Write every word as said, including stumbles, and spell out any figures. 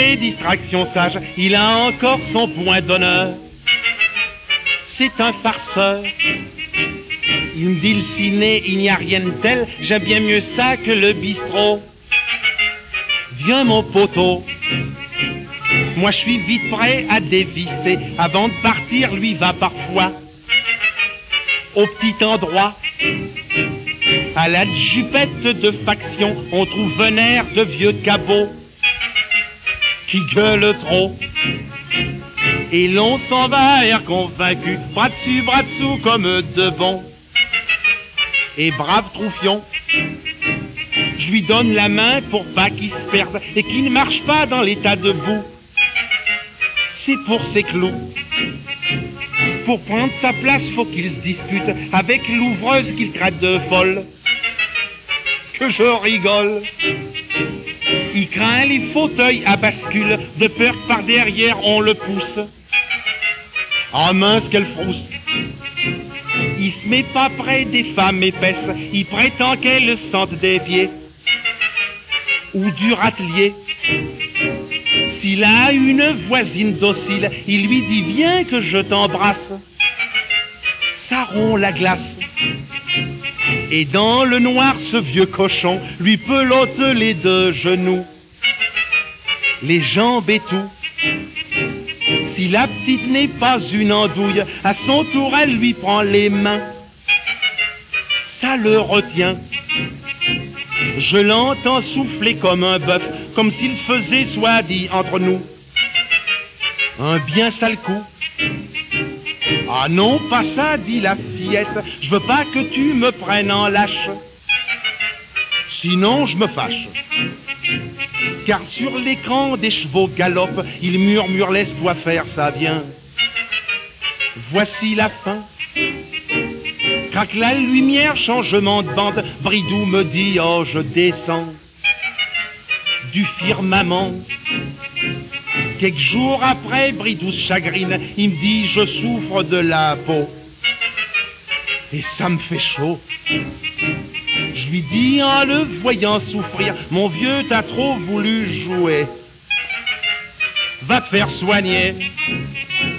les distractions sages, il a encore son point d'honneur. C'est un farceur. Il me dit le ciné, il n'y a rien de tel, j'aime bien mieux ça que le bistrot. Viens mon poteau, moi je suis vite prêt à dévisser, avant de partir lui va parfois au petit endroit. À la jupette de faction, on trouve un air de vieux cabot qui gueule trop. Et l'on s'en va air convaincu, bras dessus, bras dessous comme de bons et braves troufions. Je lui donne la main pour pas qu'il se perde et qu'il ne marche pas dans l'état debout. C'est pour ses clous. Pour prendre sa place, faut qu'il se dispute avec l'ouvreuse qu'il traite de folle. Que je rigole. Il craint les fauteuils à bascule, de peur que par derrière on le pousse. Ah mince qu'elle frousse. Il se met pas près des femmes épaisses, il prétend qu'elles sentent des pieds ou du râtelier. S'il a une voisine docile, il lui dit viens que je t'embrasse. Ça rompt la glace. Et dans le noir, ce vieux cochon lui pelote les deux genoux, les jambes et tout. Si la petite n'est pas une andouille, à son tour elle lui prend les mains. Ça le retient. Je l'entends souffler comme un bœuf, comme s'il faisait, soit dit entre nous, un bien sale coup. Ah non, pas ça, dit la fillette, je veux pas que tu me prennes en lâche, sinon je me fâche. Car sur l'écran des chevaux galopent, il murmure laisse-toi faire, ça vient. Voici la fin. Craque la lumière, changement de bande, Bridou me dit oh je descends du firmament. Quelques jours après, Bridou se chagrine, il me dit je souffre de la peau et ça me fait chaud. Je lui dis en le voyant souffrir, mon vieux t'as trop voulu jouer, va te faire soigner.